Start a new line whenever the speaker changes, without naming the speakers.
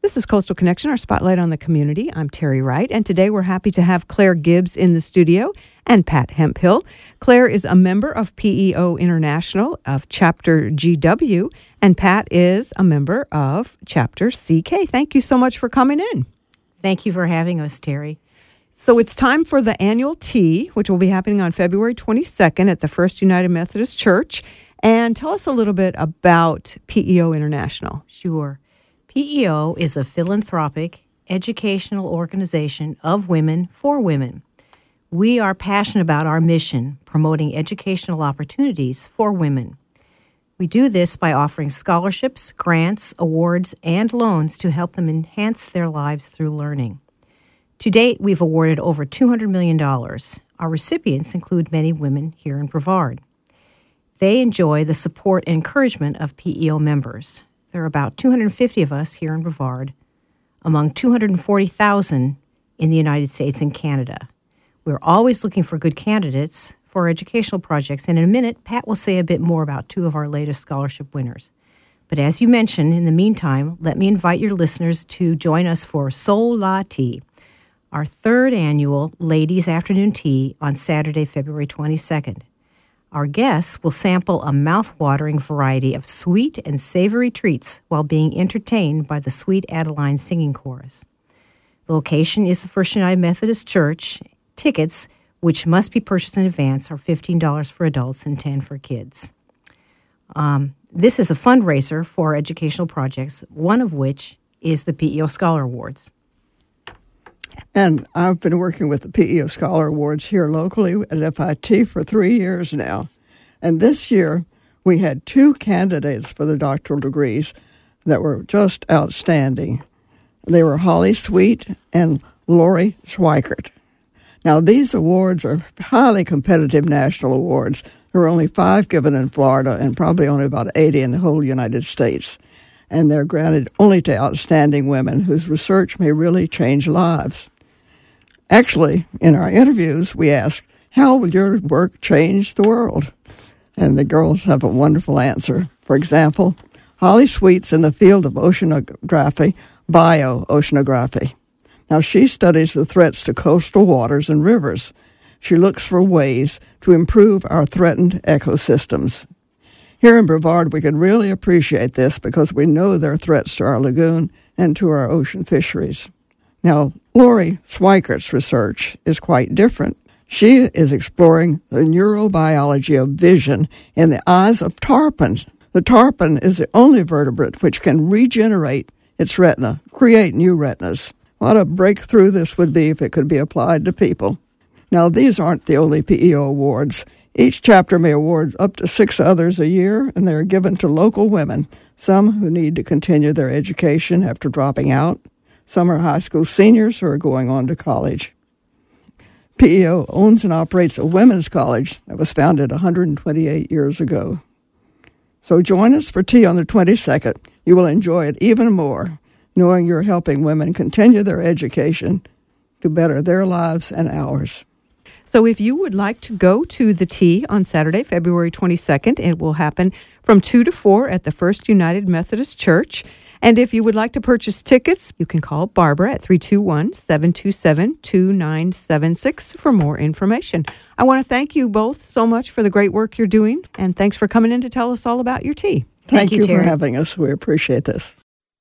This is Coastal Connection, our spotlight on the community. I'm Terry Wright, and today we're happy to have Claire Gibbs in the studio and Pat Hemphill. Claire is a member of PEO International of Chapter GW, and Pat is a member of Chapter CK. Thank you so much for coming in.
Thank you for having us, Terry.
So it's time for the annual tea, which will be happening on February 22nd at the First United Methodist Church. And tell us a little bit about PEO International.
Sure. PEO is a philanthropic, educational organization of women for women. We are passionate about our mission, promoting educational opportunities for women. We do this by offering scholarships, grants, awards, and loans to help them enhance their lives through learning. To date, we've awarded over $200 million. Our recipients include many women here in Brevard. They enjoy the support and encouragement of PEO members. There are about 250 of us here in Brevard, among 240,000 in the United States and Canada. We're always looking for good candidates for educational projects, and in a minute, Pat will say a bit more about two of our latest scholarship winners. But as you mentioned, in the meantime, let me invite your listeners to join us for Sol La Tea, our third annual Ladies' Afternoon Tea on Saturday, February 22nd. Our guests will sample a mouth-watering variety of sweet and savory treats while being entertained by the Sweet Adeline Singing Chorus. The location is the First United Methodist Church. Tickets, which must be purchased in advance, are $15 for adults and $10 for kids. This is a fundraiser for educational projects, one of which is the PEO Scholar Awards.
And I've been working with the PEO Scholar Awards here locally at FIT for 3 years now. And this year, we had two candidates for the doctoral degrees that were just outstanding. They were Holly Sweet and Lori Schweikert. Now, these awards are highly competitive national awards. There are only 5 given in Florida and probably only about 80 in the whole United States. And they're granted only to outstanding women whose research may really change lives. Actually, in our interviews, we ask, how will your work change the world? And the girls have a wonderful answer. For example, Holly Sweet's in the field of oceanography, bio-oceanography. Now, she studies the threats to coastal waters and rivers. She looks for ways to improve our threatened ecosystems. Here in Brevard, we can really appreciate this because we know there are threats to our lagoon and to our ocean fisheries. Now, Lori Schweikert's research is quite different. She is exploring the neurobiology of vision in the eyes of tarpon. The tarpon is the only vertebrate which can regenerate its retina, create new retinas. What a breakthrough this would be if it could be applied to people. Now, these aren't the only PEO awards. Each chapter may award up to 6 others a year, and they are given to local women, some who need to continue their education after dropping out. Some are high school seniors who are going on to college. PEO owns and operates a women's college that was founded 128 years ago. So join us for tea on the 22nd. You will enjoy it even more, knowing you're helping women continue their education to better their lives and ours.
So if you would like to go to the tea on Saturday, February 22nd, it will happen from 2 to 4 at the First United Methodist Church. And if you would like to purchase tickets, you can call Barbara at 321-727-2976 for more information. I want to thank you both so much for the great work you're doing, and thanks for coming in to tell us all about your tea.
Thank you
Terry.
for having us. We appreciate this.